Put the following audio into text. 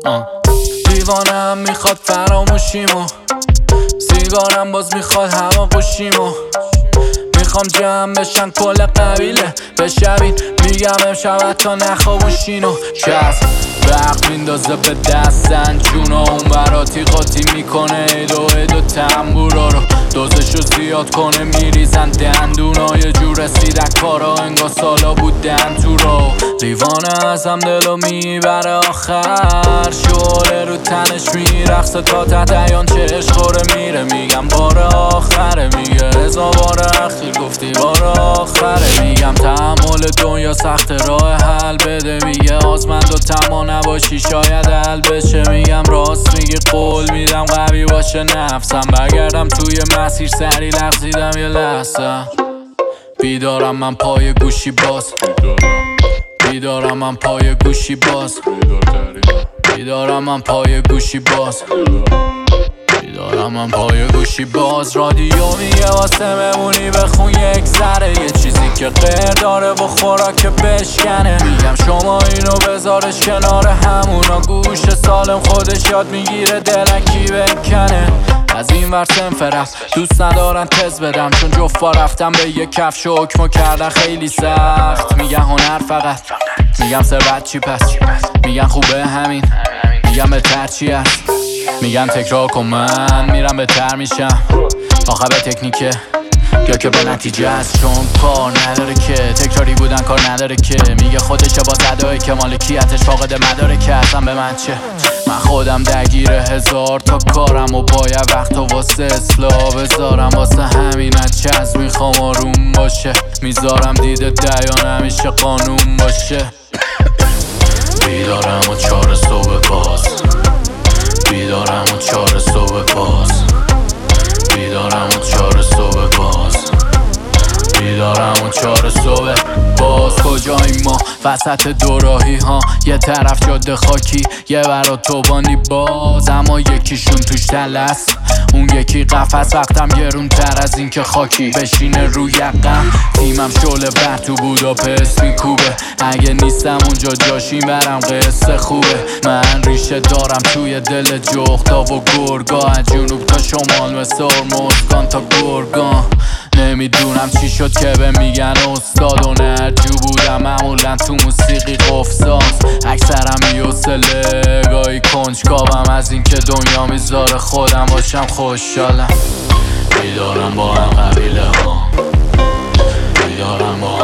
دیوانم میخواد فراموشیمو، سیگارم باز میخواد هوا گوشیمو. میخوام جمع بشن کل قبیله بشوین، میگم امشب تا نخوابوشینو. کس وقت میندازه به دستن جونا، اون براتی قاطی میکنه ایدو تنبورا رو. دوزشو زیاد کنه میریزن دندونا، یه جور رسیدن کارا انگار سالا بودن تو رو. دیوانه ازم دلو میبره آخر، شعله رو تنش میرقصه تا ته دیان چش خوره میره. میگم بار آخره، میگه رضا بار اخیر گفتی بار آخره. میگم تحمل دنیا سخت راه حل بده، میگه آزمند و تما نباشی شاید حل بشه. میگم راست میگه قول میدم قوی باشه نفسم، برگردم توی مسیر سری لغزیدم یه لحظه. بیدارم من پای گوشی باز، بیدارم من پای گوشی باز، بیدارم من پای گوشی باز، بیدارم من پای گوشی باز. رادیو میگه واسه ممونی بخون یک ذره، یه چیزی که غیر داره و خوراک بشکنه. میگم شما اینو بذارش کنار همونا، گوش سالم خودش یاد میگیره دلکی بکنه. از این ور سنف رفت دوست ندارن تز بدم، چون جفا رفتم به یک کفش و حکمو کردن خیلی سخت. میگن هنر فقط، میگم ثروت چی پس، میگن خوبه همین، میگم بهتر چی هست. میگن تکرار کن من میرم بهتر میشم، آخه به تکنیکه یا که به نتیجه است. چون کار نداره که تکراری بودن کار نداره که، میگه خودشه با صدایی که مالکیتش فاقد مداره که اصلا به من چه. من خودم درگیر هزار تا کارم و باید وقت و واسه اصلاح بذارم، واسه همین چز میخوام آروم باشه. میذارم دیده دیان همیشه قانون باشه. بیدارم و 4 صبح باز، بیدارم و 4 صبح باز، بیدارم و 4 صبح باز، بیدارم و 4 صبح باز. کجاییم ما وسط دوراهی ها، یه طرف جاده خاکی یه برا توبانی باز، اما یکیشون توش تلس اون یکی قفس. وقتم گرون تر از این که خاکی بشینه روی یقم. تیمم شعله بر تو بوداپست میکوبه، اگه نیستم اونجا جاشیم برم قصه خوبه. من ریشه دارم توی دل جغدا و گرگا، از جنوب تا شمال مثل هرمزگان تا گرگان. نمیدونم چی شد که به میگن استاد و نرجو بودم معمولا تو موسیقی قفزاز. اکثرم بی‌حوصله گاهی کنجکاوم از این که دنیا میذاره خودم باشم خوشحالم. بیدارم با هم قبیله ها، بیدارم با